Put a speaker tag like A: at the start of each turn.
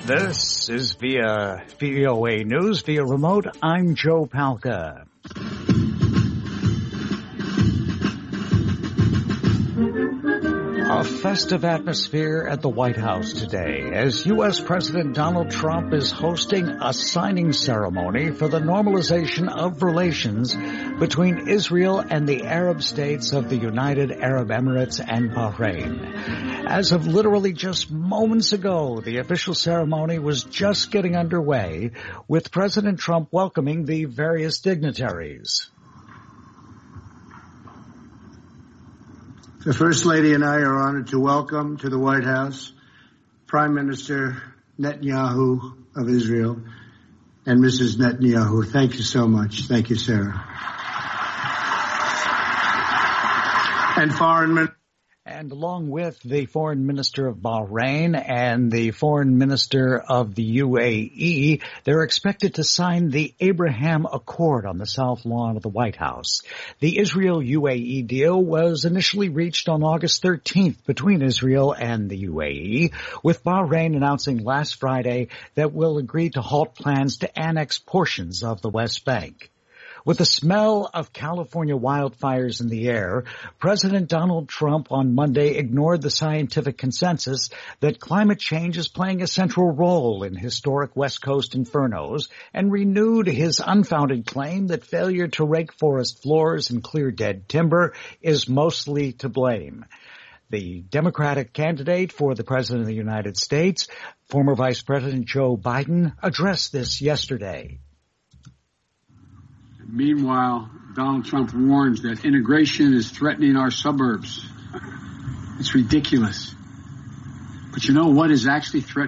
A: This is via VOA News, via remote. I'm Joe Palca. A festive atmosphere at the White House today as U.S. President Donald Trump is hosting a signing ceremony for the normalization of relations between Israel and the Arab states of the United Arab Emirates and Bahrain. As of literally just moments ago, the official ceremony was just getting underway, with President Trump welcoming the various dignitaries.
B: The First Lady and I are honored to welcome to the White House Prime Minister Netanyahu of Israel and Mrs. Netanyahu. Thank you so much. Thank you, Sarah. And Foreign Minister.
A: And along with the Foreign Minister of Bahrain and the Foreign Minister of the UAE, they're expected to sign the Abraham Accord on the South Lawn of the White House. The Israel-UAE deal was initially reached on August 13th between Israel and the UAE, with Bahrain announcing last Friday that will agree to halt plans to annex portions of the West Bank. With the smell of California wildfires in the air, President Donald Trump on Monday ignored the scientific consensus that climate change is playing a central role in historic West Coast infernos and renewed his unfounded claim that failure to rake forest floors and clear dead timber is mostly to blame. The Democratic candidate for the President of the United States, former Vice President Joe Biden, addressed this yesterday.
C: Meanwhile, Donald Trump warns that integration is threatening our suburbs. It's ridiculous. But you know what is actually threatening?